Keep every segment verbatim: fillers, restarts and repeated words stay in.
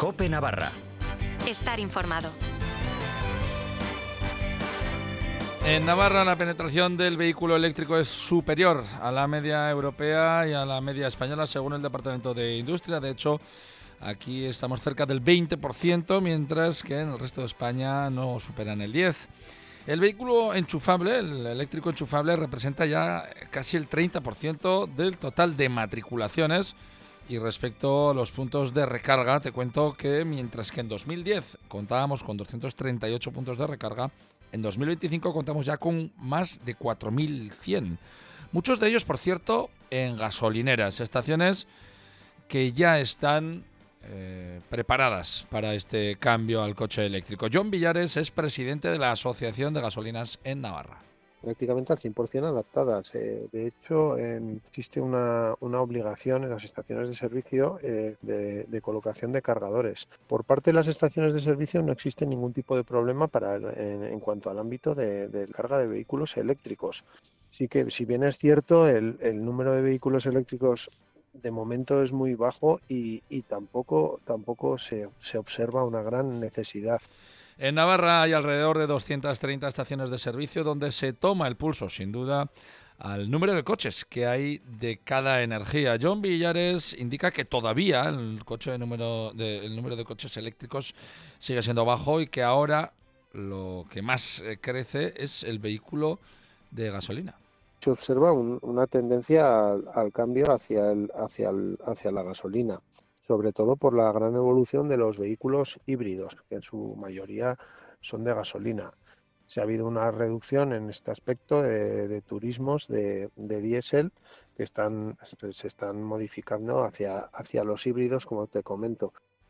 COPE Navarra. Estar informado. En Navarra la penetración del vehículo eléctrico es superior a la media europea y a la media española, según el Departamento de Industria. De hecho, aquí estamos cerca del veinte por ciento, mientras que en el resto de España no superan el diez por ciento. El vehículo enchufable, el eléctrico enchufable, representa ya casi el treinta por ciento del total de matriculaciones. Y respecto a los puntos de recarga, te cuento que mientras que en dos mil diez contábamos con doscientos treinta y ocho puntos de recarga, en dos mil veinticinco contamos ya con más de cuatro mil cien. Muchos de ellos, por cierto, en gasolineras, estaciones que ya están eh, preparadas para este cambio al coche eléctrico. John Villares es presidente de la Asociación de Gasolinas en Navarra. Prácticamente al cien por ciento adaptadas. Eh, de hecho, eh, existe una, una obligación en las estaciones de servicio eh, de, de colocación de cargadores. Por parte de las estaciones de servicio no existe ningún tipo de problema para el, en, en cuanto al ámbito de, de carga de vehículos eléctricos. Sí que, si bien es cierto, el, el número de vehículos eléctricos de momento es muy bajo y, y tampoco, tampoco se, se observa una gran necesidad. En Navarra hay alrededor de doscientas treinta estaciones de servicio donde se toma el pulso, sin duda, al número de coches que hay de cada energía. John Villares indica que todavía el, coche de número de, el número de coches eléctricos sigue siendo bajo y que ahora lo que más crece es el vehículo de gasolina. Se observa un, una tendencia al, al cambio hacia, el, hacia, el, hacia la gasolina, sobre todo por la gran evolución de los vehículos híbridos, que en su mayoría son de gasolina. Se ha habido una reducción en este aspecto de, de turismos de, de diésel que están, se están modificando hacia, hacia los híbridos, como te comento.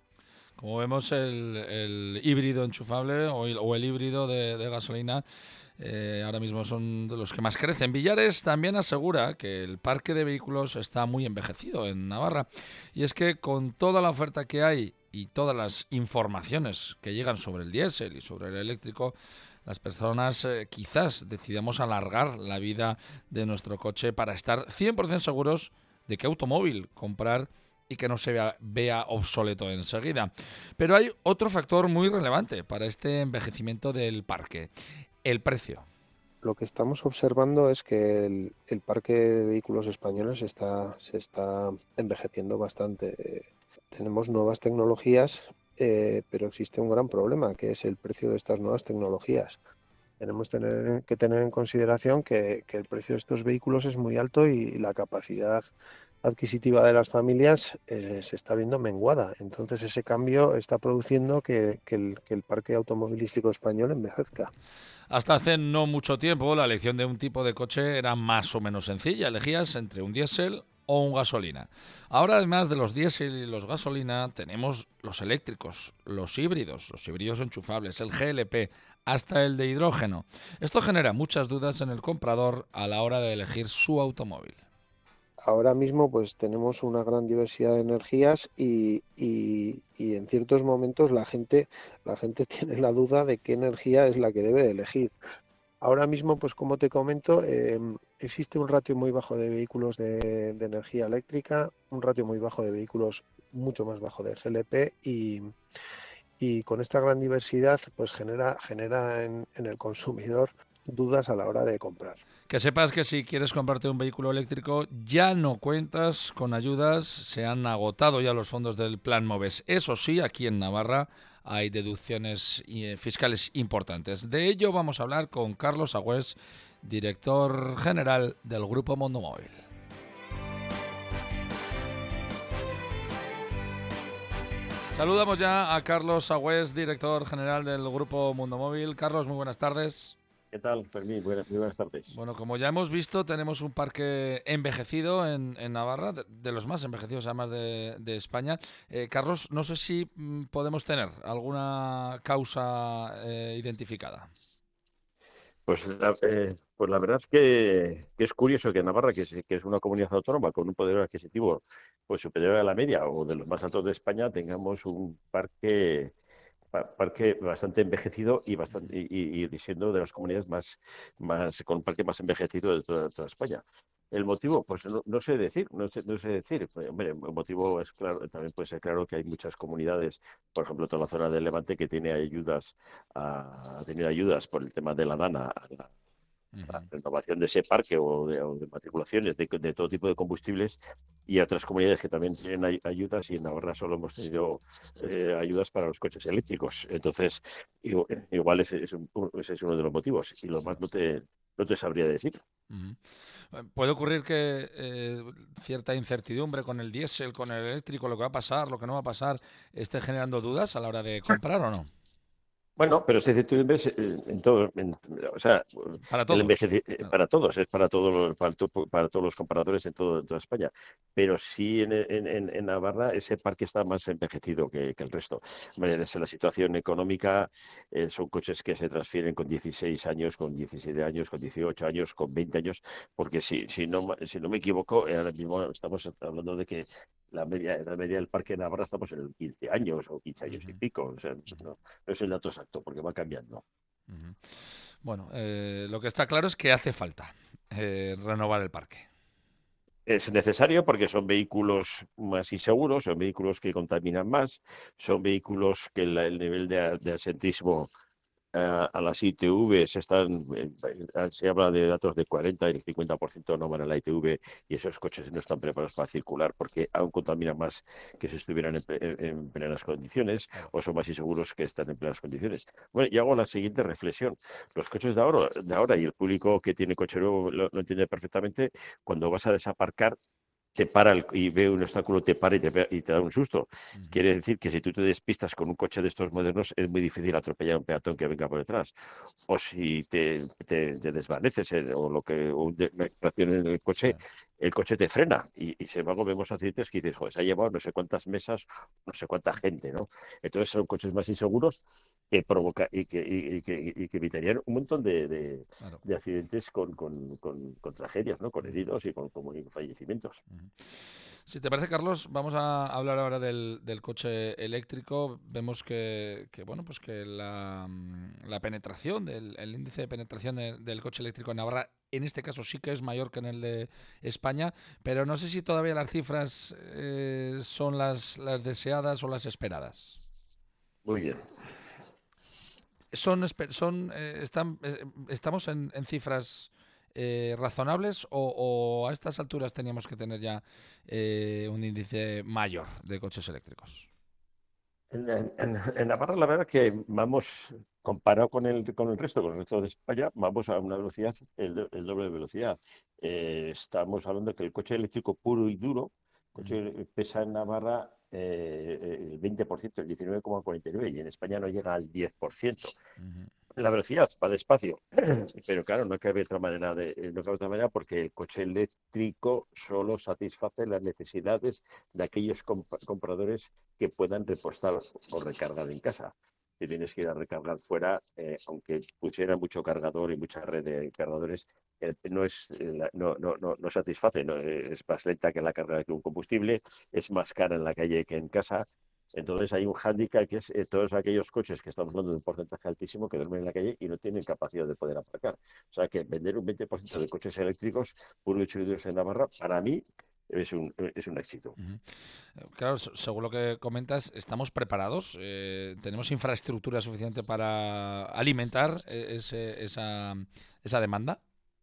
Como vemos, el, el híbrido enchufable o el, o el híbrido de, de gasolina eh, ahora mismo son de los que más crecen. Villares también asegura que el parque de vehículos está muy envejecido en Navarra. Y es que con toda la oferta que hay y todas las informaciones que llegan sobre el diésel y sobre el eléctrico, las personas eh, quizás decidamos alargar la vida de nuestro coche para estar cien por ciento seguros de qué automóvil comprar y que no se vea, vea obsoleto enseguida. Pero hay otro factor muy relevante para este envejecimiento del parque: el precio. Lo que estamos observando es que el, el parque de vehículos españoles está, se está envejeciendo bastante. Eh, tenemos nuevas tecnologías, eh, pero existe un gran problema, que es el precio de estas nuevas tecnologías. Tenemos tener, que tener en consideración que, que el precio de estos vehículos es muy alto y la capacidad adquisitiva de las familias eh, se está viendo menguada. Entonces ese cambio está produciendo que, que, el, que el parque automovilístico español envejezca. Hasta hace no mucho tiempo la elección de un tipo de coche era más o menos sencilla. Elegías entre un diésel o un gasolina. Ahora, además de los diésel y los gasolina, tenemos los eléctricos, los híbridos, los híbridos enchufables, el G L P, hasta el de hidrógeno. Esto genera muchas dudas en el comprador a la hora de elegir su automóvil. Ahora mismo pues tenemos una gran diversidad de energías y, y, y en ciertos momentos la gente, la gente tiene la duda de qué energía es la que debe de elegir. Ahora mismo, pues como te comento, eh, existe un ratio muy bajo de vehículos de, de energía eléctrica, un ratio muy bajo de vehículos mucho más bajo de G L P y, y con esta gran diversidad pues genera, genera en, en el consumidor dudas a la hora de comprar. Que sepas que si quieres comprarte un vehículo eléctrico ya no cuentas con ayudas, se han agotado ya los fondos del Plan MOVES. Eso sí, aquí en Navarra hay deducciones fiscales importantes. De ello vamos a hablar con Carlos Agüés, director general del Grupo Mundomóvil. Saludamos ya a Carlos Agüés, director general del Grupo Mundomóvil. Carlos, muy buenas tardes. ¿Qué tal, Fermín? Buenas, muy buenas tardes. Bueno, como ya hemos visto, tenemos un parque envejecido en, en Navarra, de, de los más envejecidos además de, de España. Eh, Carlos, no sé si mm, podemos tener alguna causa eh, identificada. Pues la, eh, pues la verdad es que, que es curioso que Navarra, que es, que es una comunidad autónoma con un poder adquisitivo pues superior a la media o de los más altos de España, tengamos un parque parque bastante envejecido y bastante y, y siendo de las comunidades más más con un parque más envejecido de toda, toda España. El motivo, pues no, no sé decir, no sé, no sé decir. Pues, hombre, el motivo es claro, también puede ser claro que hay muchas comunidades, por ejemplo, toda la zona del Levante, que tiene ayudas, a, ha tenido ayudas por el tema de la DANA a la, la Ujú. renovación de ese parque o de, o de matriculaciones de, de todo tipo de combustibles, y otras comunidades que también tienen ay- ayudas, y en Navarra solo hemos tenido eh, ayudas para los coches eléctricos. Entonces, igu- igual ese es, un- ese es uno de los motivos, y lo más no te, no te sabría decir. Ujú. Eh, Puede ocurrir que eh, cierta incertidumbre con el diésel, con el eléctrico, lo que va a pasar, lo que no va a pasar, esté generando dudas a la hora de comprar o no. Bueno, pero esa incertidumbre es, eh, en todo, en- o sea, Para el todos. envejeci- Claro. para todos, es para todos los, para, to- para todos los compradores en, todo, en toda España. Pero sí en, en, en- en Navarra ese parque está más envejecido que, que el resto. Hombre, es la situación económica, eh, son coches que se transfieren con dieciséis años, con diecisiete años, con dieciocho años, con veinte años, porque si, si no, ma- si no me equivoco, eh, ahora mismo estamos hablando de que la media, la media del parque de Navarra estamos en el quince años o quince años y Ujú, pico. O sea, ujú, no, no es el dato exacto, porque va cambiando. ujú. Bueno, eh, lo que está claro es que hace falta eh, renovar el parque. Es necesario porque son vehículos más inseguros, son vehículos que contaminan más, son vehículos que la- el nivel de, de asentismo a, a las I T Vs están, eh, se habla de datos de cuarenta y el cincuenta por ciento no van a la I T V, y esos coches no están preparados para circular porque aún contaminan más que si estuvieran en, en- en plenas condiciones, Claro. o son más inseguros que están en plenas condiciones. Bueno, y hago la siguiente reflexión. Los coches de ahora, de ahora y el público que tiene coche nuevo lo, lo entiende perfectamente. Cuando vas a desaparcar, te para el- y ve un obstáculo, te para y te, pe- y te da un susto. Ujú. Quiere decir que si tú te despistas con un coche de estos modernos, es muy difícil atropellar a un peatón que venga por detrás. O si te, te- te desvaneces, eh, o lo que o un de- una distracción en el Sí. coche, el coche te frena. Y, y sin embargo vemos accidentes que dices, joder, se ha llevado no sé cuántas mesas, no sé cuánta gente, ¿no? Entonces son coches más inseguros que provoca y que, y, y que, y que evitarían un montón de, de- Claro. de accidentes con, con, con- con tragedias, ¿no? Con Ujú, heridos y con, con fallecimientos. ujú. Si te parece, Carlos, vamos a hablar ahora del, del coche eléctrico. Vemos que, que, bueno, pues que la, mm, la penetración, del, el índice de penetración de- del coche eléctrico en Navarra, en este caso sí que es mayor que en el de España, pero no sé si todavía las cifras eh, son las, las deseadas o las esperadas. Muy bien. Son, espe- son eh, están, eh, ¿Estamos en, en cifras eh, razonables o, o a estas alturas teníamos que tener ya eh, un índice mayor de coches eléctricos? En, en- en Navarra, la verdad que vamos, comparado con el, con el resto, con el resto de España, vamos a una velocidad, el, do- el doble de velocidad. Eh, estamos hablando de que el coche eléctrico puro y duro, Ujú, coche pesa en Navarra eh, el veinte por ciento, el diecinueve coma cuarenta y nueve, y en España no llega al diez por ciento. ujú, La velocidad va despacio, pero claro, no cabe otra manera de, eh, no cabe otra manera, porque el coche eléctrico solo satisface las necesidades de aquellos comp- compradores que puedan repostar o recargar en casa. Si tienes que ir a recargar fuera, eh, aunque pusiera mucho cargador y mucha red de cargadores, eh, no es, eh, la- no, no, no, no satisface, ¿no? Eh, Es más lenta que la carga de un combustible, es más cara en la calle que en casa. Entonces hay un hándicap, que es eh, todos aquellos coches que estamos hablando de un porcentaje altísimo, que duermen en la calle y no tienen capacidad de poder aparcar. O sea que vender un veinte por ciento de coches eléctricos puro y chulos en Navarra, para mí es un, es un éxito. ujú. Eh, Claro, se- según lo que comentas, ¿estamos preparados? Eh, ¿tenemos infraestructura suficiente para alimentar eh, ese- esa, esa demanda?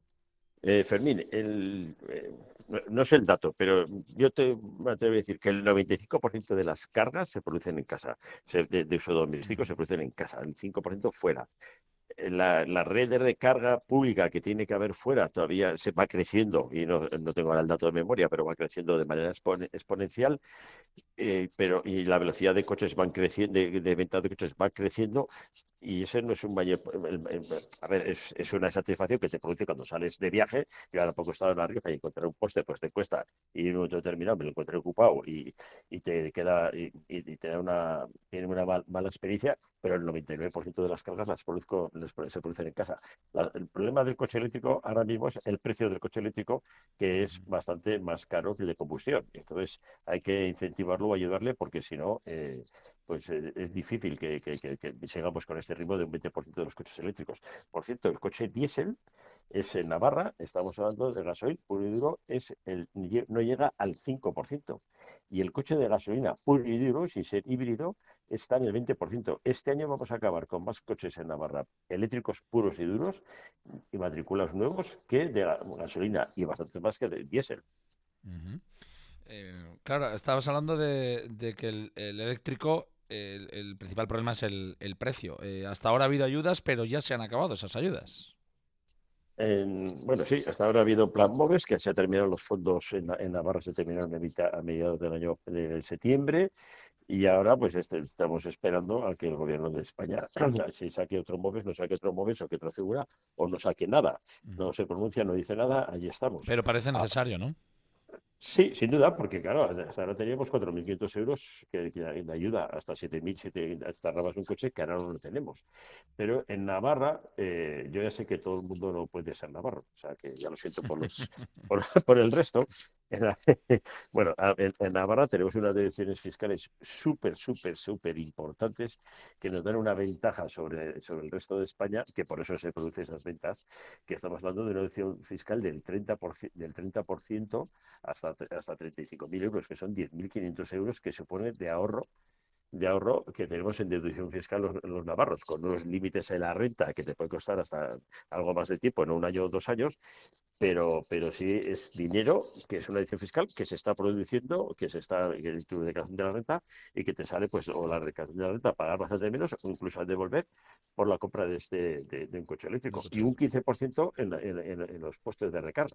Eh, Fermín, el, eh, no no sé el dato, pero yo te me atrevo a decir que el noventa y cinco por ciento de las cargas se producen en casa, se- de, de uso doméstico Ujú, se producen en casa, el cinco por ciento fuera. La, la red de recarga pública que tiene que haber fuera todavía se va creciendo, y no, no tengo ahora el dato de memoria, pero va creciendo de manera expone- exponencial. Eh, pero y la velocidad de coches van creciendo, de, de venta de coches va creciendo, y ese no es un mayor, el- el- a ver, es, es una satisfacción que te produce cuando sales de viaje. Yo ahora poco he estado en La Rioja y encontrar un poste, pues te cuesta, y en un momento determinado me lo encontré ocupado, y, y te queda, y, y te da una, tiene una mal- mala experiencia, pero el noventa y nueve por ciento de las cargas las produzco, las pro- se producen en casa. La- el problema del coche eléctrico ahora mismo es el precio del coche eléctrico, que es ujú. bastante más caro que el de combustión. Entonces hay que incentivarlo o ayudarle, porque si no, eh, pues eh, es difícil que, que, que, que sigamos con este ritmo de un veinte por ciento de los coches eléctricos. Por cierto, el coche diésel es en Navarra, estamos hablando de gasoil puro y duro, es el, no llega al cinco por ciento. Y el coche de gasolina puro y duro, sin ser híbrido, está en el veinte por ciento. Este año vamos a acabar con más coches en Navarra eléctricos puros y duros y matriculados nuevos que de gasolina, y bastantes más que de diésel. Uh-huh. Eh, claro, estabas hablando de, de que el, el eléctrico, el, el principal problema es el, el precio. Eh, hasta ahora ha habido ayudas, pero ya se han acabado esas ayudas. En, bueno, sí, hasta ahora ha habido Plan MOVES, que se han terminado los fondos en, en Navarra, se terminaron a, mitad, a mediados del año de septiembre, y ahora pues este, estamos esperando a que el gobierno de España se saque otro MOVES, no saque otro MOVES o que otra figura, o no saque nada. No se pronuncia, no dice nada, allí estamos. Pero parece necesario, ¿no? Sí, sin duda, porque claro, hasta ahora teníamos cuatro mil quinientos euros que, que de ayuda, hasta siete mil, hasta rabas un coche, que ahora no lo tenemos. Pero en Navarra, eh, yo ya sé que todo el mundo no puede ser navarro, o sea que ya lo siento por los por, por el resto. En la, bueno, en, en Navarra tenemos unas deducciones fiscales súper, súper, súper importantes que nos dan una ventaja sobre, sobre el resto de España, que por eso se producen esas ventas, que estamos hablando de una deducción fiscal del treinta por ciento, del treinta por ciento hasta hasta treinta y cinco mil euros, que son diez mil quinientos euros que supone de ahorro de ahorro que tenemos en deducción fiscal los, los navarros, con unos límites en la renta que te puede costar hasta algo más de tiempo, no un año o dos años, pero pero sí es dinero, que es una deducción fiscal que se está produciendo, que se está en tu declaración de la renta y que te sale, pues, o la declaración de la renta pagar bastante menos, o incluso al devolver por la compra de este de, de un coche eléctrico, y un quince por ciento en, en, en, en los postes de recarga.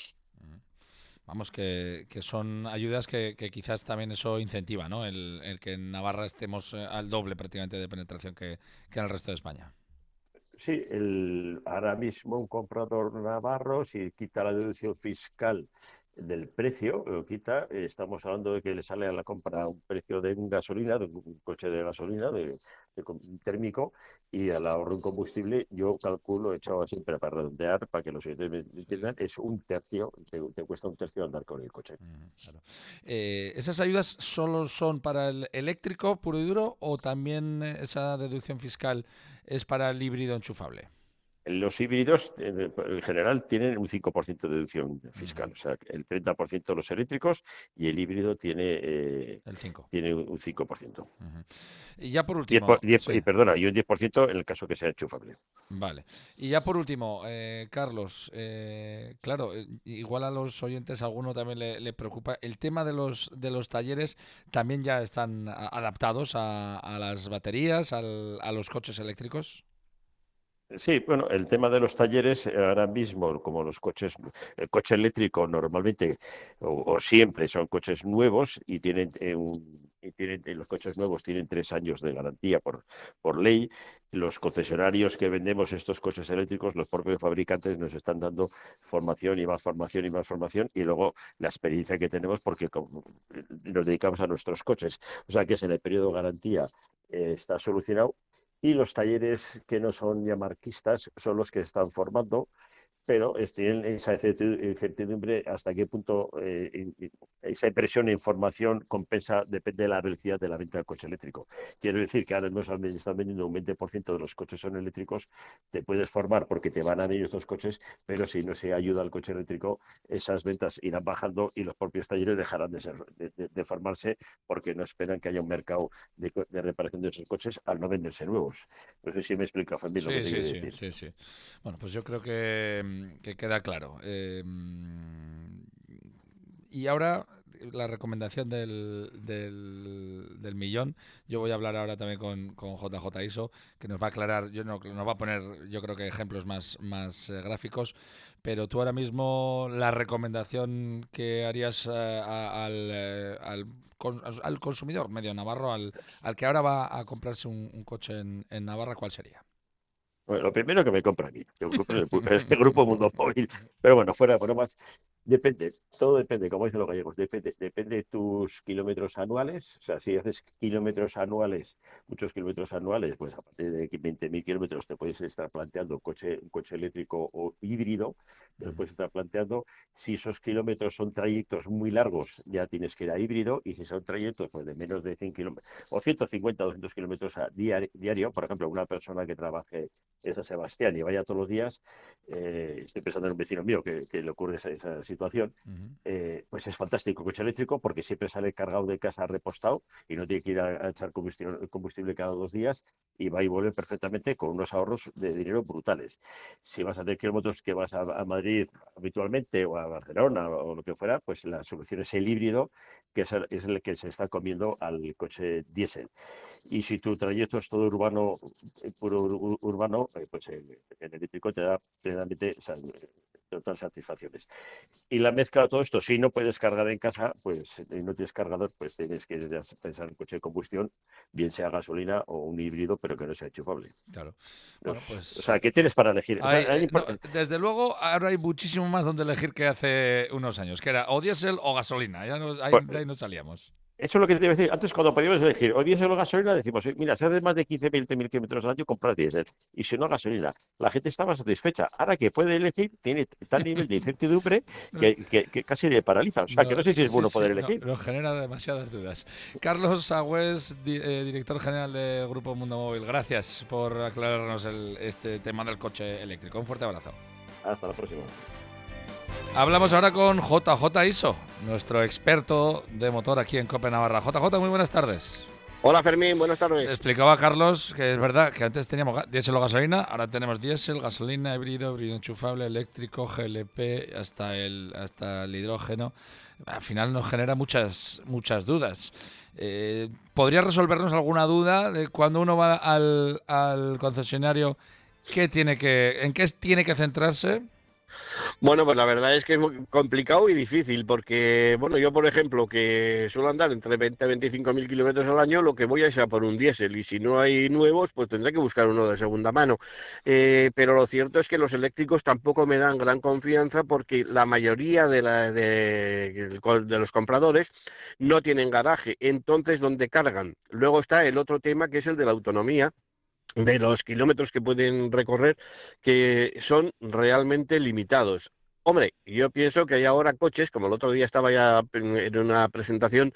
Vamos, que, que son ayudas que, que quizás también eso incentiva, ¿no? El, el que en Navarra estemos al doble prácticamente de penetración que, que en el resto de España. Sí, el, ahora mismo un comprador navarro, si quita la deducción fiscal del precio, lo quita, estamos hablando de que le sale a la compra un precio de un gasolina, de un coche de gasolina, de, de térmico, y al ahorro en combustible, yo calculo, he echado siempre para redondear, para que los oyentes me entiendan, es un tercio, te, te cuesta un tercio andar con el coche. Mm, claro. Eh, ¿Esas ayudas solo son para el eléctrico puro y duro o también esa deducción fiscal es para el híbrido enchufable? Los híbridos, en general, tienen un cinco por ciento de deducción fiscal, uh-huh. O sea, el treinta por ciento los eléctricos y el híbrido tiene, eh, el cinco. tiene un cinco por ciento. Uh-huh. Y ya por último... diez por, diez, sí. y, perdona, y un diez por ciento en el caso que sea enchufable. Vale. Y ya por último, eh, Carlos, eh, claro, igual a los oyentes a alguno también le, le preocupa, el tema de los, de los talleres también ya están adaptados a, a las baterías, al, a los coches eléctricos. Sí, bueno, el tema de los talleres ahora mismo, como los coches, el coche eléctrico normalmente o, o siempre son coches nuevos y tienen, eh, un, y tienen los coches nuevos tienen tres años de garantía por, por ley. Los concesionarios que vendemos estos coches eléctricos, los propios fabricantes nos están dando formación y más formación y más formación, y luego la experiencia que tenemos porque nos dedicamos a nuestros coches. O sea que es en el periodo de garantía eh, está solucionado. Y los talleres que no son ya marquistas son los que están formando, pero tienen esa incertidumbre hasta qué punto eh, esa impresión e información compensa, depende de la velocidad de la venta del coche eléctrico. Quiero decir que ahora mismo están vendiendo un veinte por ciento de los coches son eléctricos, te puedes formar porque te van a venir estos coches, pero si no se ayuda al coche eléctrico, esas ventas irán bajando y los propios talleres dejarán de, ser, de, de, de formarse porque no esperan que haya un mercado de, de reparación de esos coches al no venderse nuevos. No sé si me explica, Fermín, lo sí, que te sí, quiero sí, decir. Sí, sí. Bueno, pues yo creo que, que queda claro. Eh, y ahora la recomendación del, del, del millón. Yo voy a hablar ahora también con, con J J Iso, que nos va a aclarar, yo no, nos va a poner, yo creo que ejemplos más, más eh, gráficos, pero tú ahora mismo la recomendación que harías eh, a, al, eh, al, al consumidor medio navarro, al, al que ahora va a comprarse un, un coche en, en Navarra, ¿cuál sería? Bueno, lo primero que me compra a mí, el grupo, el grupo Mundo Móvil. Pero bueno, fuera de bromas, Depende, todo depende, como dicen los gallegos, depende, depende de tus kilómetros anuales. O sea, si haces kilómetros anuales, muchos kilómetros anuales, pues a partir de veinte mil kilómetros te puedes estar planteando un coche, un coche eléctrico o híbrido, te lo puedes estar planteando. Si esos kilómetros son trayectos muy largos, ya tienes que ir a híbrido, y si son trayectos pues, de menos de cien kilómetros, o ciento cincuenta o doscientos kilómetros a diario, diario, por ejemplo, una persona que trabaje en San Sebastián y vaya todos los días, eh, estoy pensando en un vecino mío que, que le ocurre esa, esa situación. situación, uh-huh. eh, pues es fantástico el coche eléctrico porque siempre sale cargado de casa repostado y no tiene que ir a, a echar combustible, combustible cada dos días y va y vuelve perfectamente con unos ahorros de dinero brutales. Si vas a hacer kilómetros que vas a, a Madrid habitualmente o a Barcelona o lo que fuera, pues la solución es el híbrido, que es el, es el que se está comiendo al coche diésel. Y si tu trayecto es todo urbano, puro ur, urbano, pues el, el eléctrico te da plenamente todas satisfacciones. Y la mezcla de todo esto, si no puedes cargar en casa, pues y no tienes cargador, pues tienes que pensar en un coche de combustión, bien sea gasolina o un híbrido, pero que no sea enchufable. Claro. Pues, Bueno, pues, o sea, ¿qué tienes para elegir? Hay, o sea, hay eh, no, desde luego, ahora hay muchísimo más donde elegir que hace unos años, que era o diésel o gasolina. Ya nos, ahí, pues, de ahí no salíamos. Eso es lo que te iba a decir. Antes, cuando podíamos elegir o diésel o gasolina, decimos, mira, si haces más de quince, veinte mil kilómetros al año, compras diésel. Y si no, gasolina. La gente estaba satisfecha. Ahora que puede elegir, tiene tal nivel de incertidumbre que, que, que casi le paraliza. O sea, no, que no sé si es sí, bueno poder sí, elegir. No, nos genera demasiadas dudas. Carlos Agüés, di, eh, director general del Grupo Mundo Móvil, gracias por aclararnos el, este tema del coche eléctrico. Un fuerte abrazo. Hasta la próxima. Hablamos ahora con J J Iso, nuestro experto de motor aquí en COPE Navarra. J J, muy buenas tardes. Hola Fermín, buenas tardes. Explicaba Carlos que es verdad que antes teníamos diésel o gasolina, ahora tenemos diésel, gasolina, híbrido, híbrido enchufable, eléctrico, G L P, hasta el, hasta el hidrógeno. Al final nos genera muchas, muchas dudas. Eh, ¿Podría resolvernos alguna duda de cuando uno va al, al concesionario, qué tiene que, en qué tiene que centrarse? Bueno, pues la verdad es que es muy complicado y difícil porque, bueno, yo por ejemplo, que suelo andar entre veinte a veinticinco mil kilómetros al año, lo que voy a ir a por un diésel y si no hay nuevos, pues tendré que buscar uno de segunda mano. Eh, pero lo cierto es que los eléctricos tampoco me dan gran confianza porque la mayoría de, la, de, de los compradores no tienen garaje, entonces ¿dónde cargan? Luego está el otro tema que es el de la autonomía, de los kilómetros que pueden recorrer, que son realmente limitados. Hombre, yo pienso que hay ahora coches, como el otro día estaba ya en una presentación,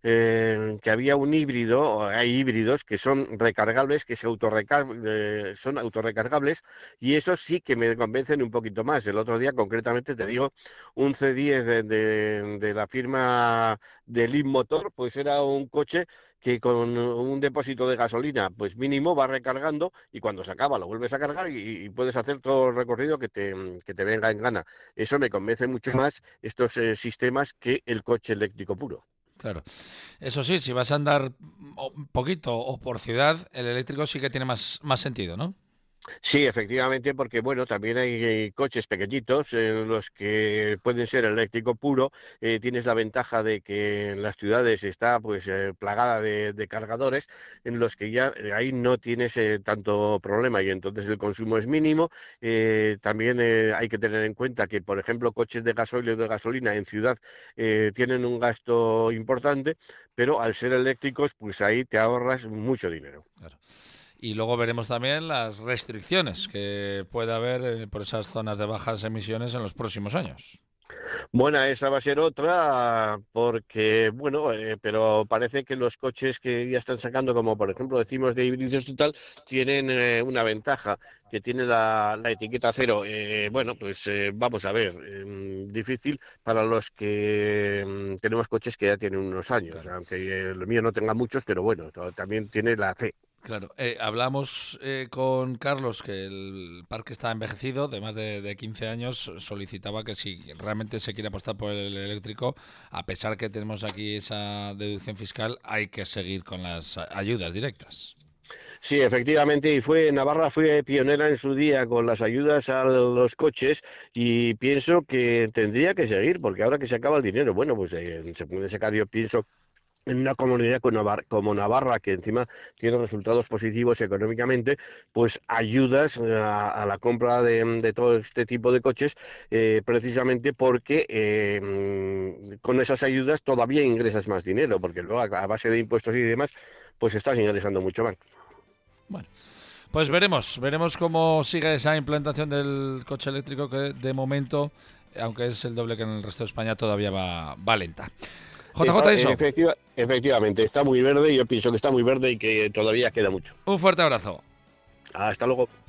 eh, que había un híbrido, o hay híbridos que son recargables, que se autorrecar eh, son autorrecargables, y esos sí que me convencen un poquito más. El otro día, concretamente, te digo, un C diez de, de, de la firma de Leapmotor, pues era un coche que con un depósito de gasolina, pues mínimo va recargando y cuando se acaba lo vuelves a cargar y, y puedes hacer todo el recorrido que te, que te venga en gana. Eso me convence mucho más estos eh, sistemas que el coche eléctrico puro. Claro. Eso sí, si vas a andar un poquito o por ciudad, el eléctrico sí que tiene más, más sentido, ¿no? Sí, efectivamente, porque bueno, también hay coches pequeñitos en los que pueden ser eléctrico puro. Eh, tienes la ventaja de que en las ciudades está pues eh, plagada de, de cargadores, en los que ya eh, ahí no tienes eh, tanto problema y entonces el consumo es mínimo. Eh, también eh, hay que tener en cuenta que, por ejemplo, coches de gasoil o de gasolina en ciudad eh, tienen un gasto importante, pero al ser eléctricos, pues ahí te ahorras mucho dinero. Claro. Y luego veremos también las restricciones que puede haber eh, por esas zonas de bajas emisiones en los próximos años. Bueno, esa va a ser otra, porque, bueno, eh, pero parece que los coches que ya están sacando, como por ejemplo decimos de híbridos y tal, tienen eh, una ventaja, que tiene la, la etiqueta cero. Eh, bueno, pues eh, vamos a ver, eh, difícil para los que eh, tenemos coches que ya tienen unos años, claro. Aunque eh, lo mío no tenga muchos, pero bueno, también tiene la C. Claro, eh, hablamos eh, con Carlos que el parque está envejecido, de más de, de quince años, solicitaba que si realmente se quiere apostar por el eléctrico, a pesar que tenemos aquí esa deducción fiscal, hay que seguir con las ayudas directas. Sí, efectivamente, y fue Navarra fue pionera en su día con las ayudas a los coches y pienso que tendría que seguir, porque ahora que se acaba el dinero, bueno, pues eh, se puede sacar, yo pienso, en una comunidad como Navarra, como Navarra, que encima tiene resultados positivos económicamente, pues ayudas a, a la compra de, de todo este tipo de coches, eh, precisamente porque eh, con esas ayudas todavía ingresas más dinero, porque luego a, a base de impuestos y demás, pues estás ingresando mucho más. Bueno, pues veremos, veremos cómo sigue esa implantación del coche eléctrico, que de momento, aunque es el doble que en el resto de España, todavía va, va lenta. J J, eso. Efectiva, efectivamente, está muy verde, yo pienso que está muy verde y que todavía queda mucho. Un fuerte abrazo. Hasta luego.